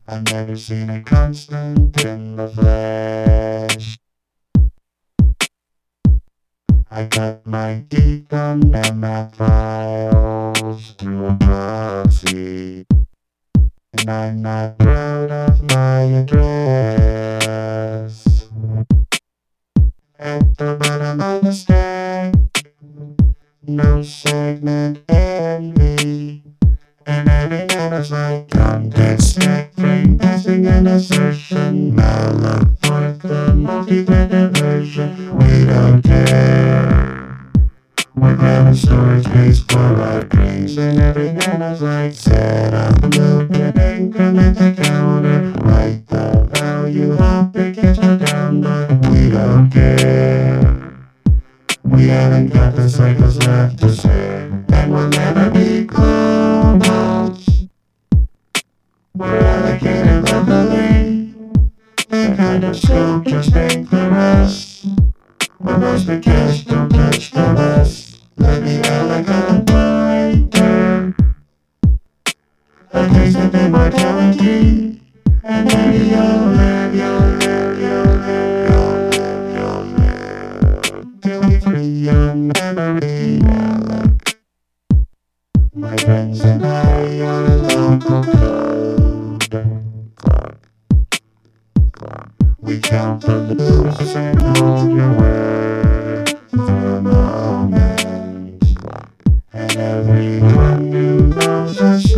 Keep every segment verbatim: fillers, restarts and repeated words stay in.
I've never seen a constant in the flesh. I cut my teeth on M F files through a proxy, and I'm not proud of my address. At the bottom of the stack, no segment envy, and every man is like context stack, frame passing and assertion, malaport the multi-threaded version. We don't care. We're grabbing storage space for our dreams, and every man is like set up a loop and increment the counter, write the value up, it gets her down, but we don't care. We haven't got the cycles left to spare, and we'll never be globals. We're allocated locally, the kind of scope just ain't for us. We're mostly cash, don't touch the rest. Let me out like a pointer, a taste of immortality, and then you'll live, you'll live, you'll live, you'll live, you'll live, till we free your memory. My friends and I are a local code clock. We count the loops and hold your word for a moment, and everyone who knows us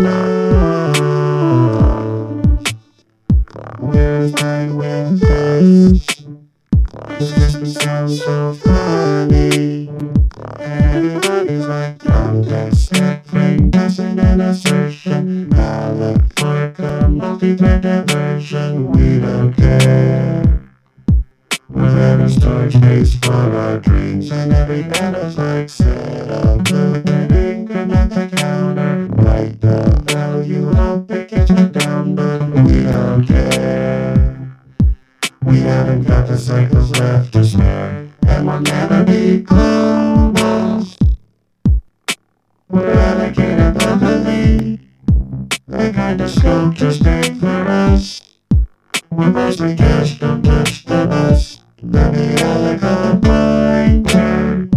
knows. Where's my with this? This just sounds so funny. Everybody's like context stack, frame passing and assertion, malaport the multi-threaded version. We don't care. We're grabbing storage space for our dreams, and every man is like set up loop and increment the counter, write the value up, it gets her down, but we don't care. We haven't got the cycles left to spare, and we'll never be globals. We're allocated locally, the kind of scope just ain't for us. We're mostly cash, don't touch the bus. Let me out like a pointer,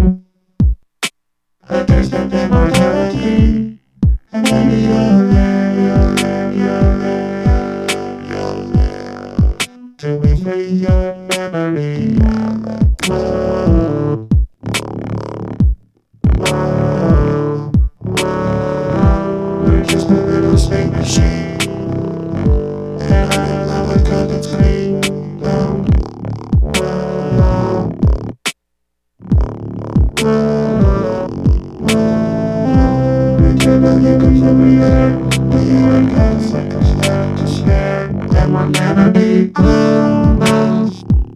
a taste of immortality, and then you'll live, you'll live, you'll live, you'll live, till we free your memory. Whoa, whoa, whoa, we're just a little state machine, and I love it 'cause it's clean. Whoa, whoa, whoa, whoa, until the you comes everywhere, we ain't got cycles left to spare, and we'll never be globals.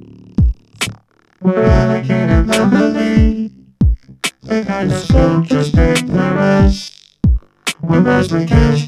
We're allocated locally, the kind of scope just ain't for us. We're mostly cash,